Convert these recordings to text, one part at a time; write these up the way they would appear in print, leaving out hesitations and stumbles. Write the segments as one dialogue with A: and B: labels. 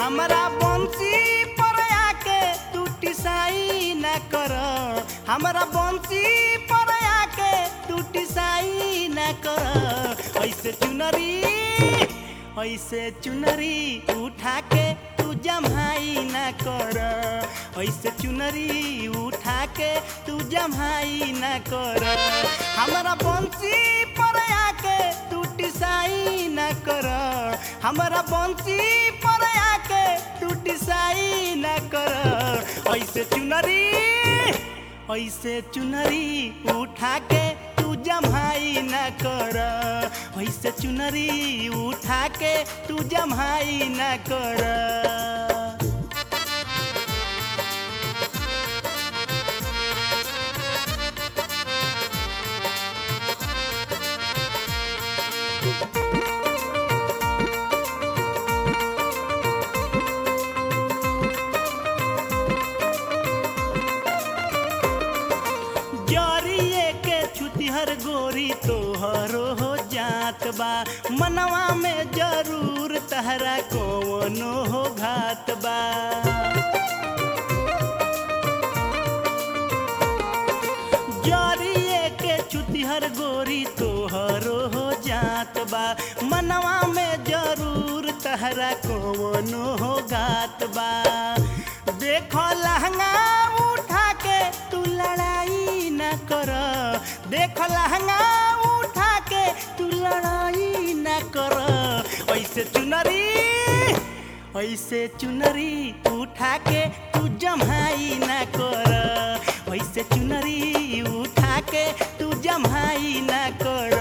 A: हमरा बंसी पर आके तू टिसाई न कर हमरा बंसी पर आके तू टिसाई न कर ऐसे चुनरी उठा के तू जमाई न कर ऐसे चुनरी उठा के तू जमाई न कर हमरा बंसी पर आके तू टिसाई न कर हमरा बंसी पर आके तू टिसाई न कर ऐसे चुनरी उठा के तू जमाई न कर ऐसे चुनरी उठा के तू जमाई न कर। हर गोरी तोहरो हो जात बा मनवा में जरूर तहरा कौनो हो घात बा जरिए के छुतिहर गोरी तोहरो हो जात बा मनवा में जरूर तहरा कौनो हो घात बा देखो लहंगा उठा के तू लड़ाई न कर देख लहंगा उठा के तू लड़ाई न कर ऐसे चुनरी उठा के तू जमाई न कर ऐसे चुनरी उठा के तू जमाई न कर।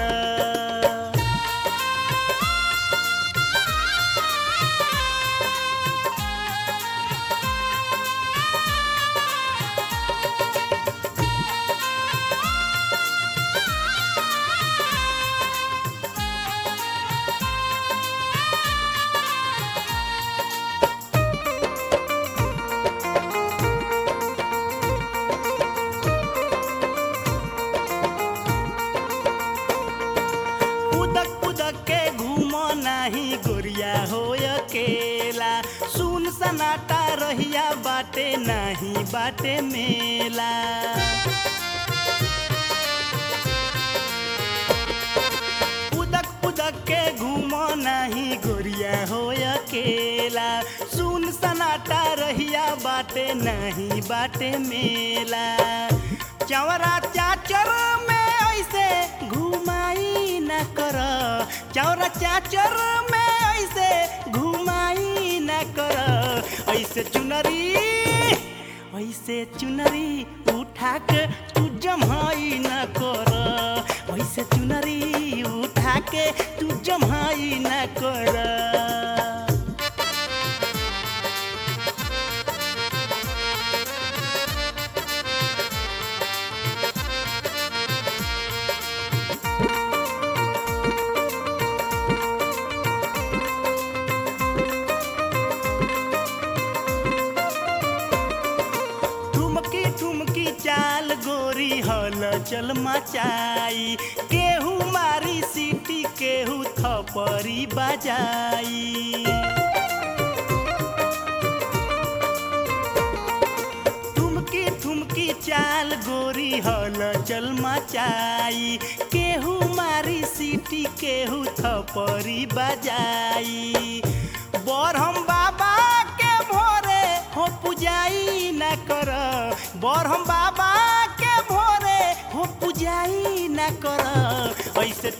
A: गोरिया हो अकेला सुन सनाटा रहिया बाटे नहीं बाटे मेला उदक के घूमो नहीं गोरिया हो अकेला सुन सनाटा रहिया बाटे नहीं बाटे मेला चौरा चाचर में ऐसे घुमाई न कर चौरा चाचर में ऐसे घुमाई न कर ऐसे चुनरी उठा के तू जमाई न कर ऐसे चुनरी उठा के तू जमाई न कर। चाल गोरी हल चल मचाई केहू मारी सीटी केहू थपरी बजाई ठुमकी चाल गोरी हल चल मचाई केहू मारी सीटी केहू थपरी बजाई बरहम बाबा के भोरे हो पुजाई न कर बरहम बाबा के भोरे हो पुजाई न कर ऐसे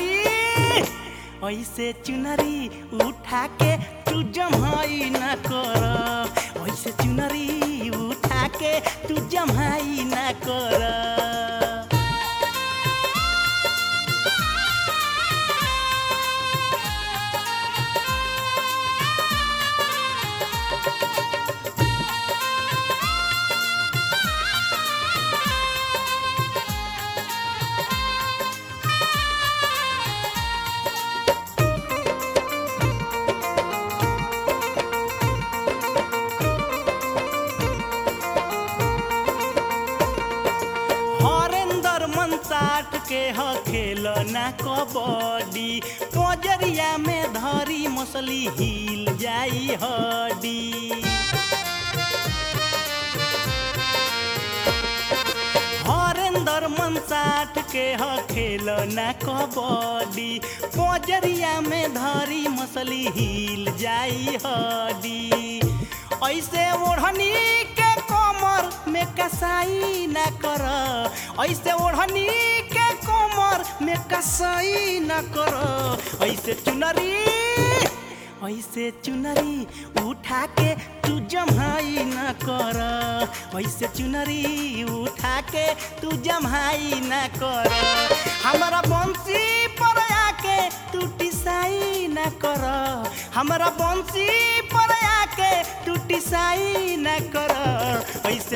A: चुनरी उठा के तू जमाई न कर ऐसे चुनरी उठा के तू जमाई न कर। के ह खेलना कबड्डी पोजर पोजरिया में धरी मसली हिल जाई हड्डी। हरेंद्र मन साठ के ह खेलना कबड्डी, पोजरिया में धरी मसली हिल जाई हड्डी। ऐसे ओढ़नी के कमर में कसाई ना कर, ऐसे ओढ़नी के कमर में कसाई ना कर। ऐसे चुनरी उठा के तू जमाई न कर, ऐसे चुनरी उठा के तू जमाई न कर। हमारा बंसी पर आके तू टिसाई न कर, हमारा बंसी पर आके तू टिसाई न कर। ऐसे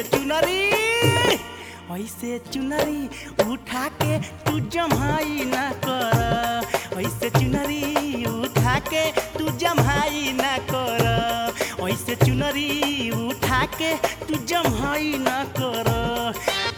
A: चुनरी उठा के तू जमाई न कर, ऐसे चुनरी उठा के तू जमाई न कर, ऐसे चुनरी उठा के तू जमाई न कर।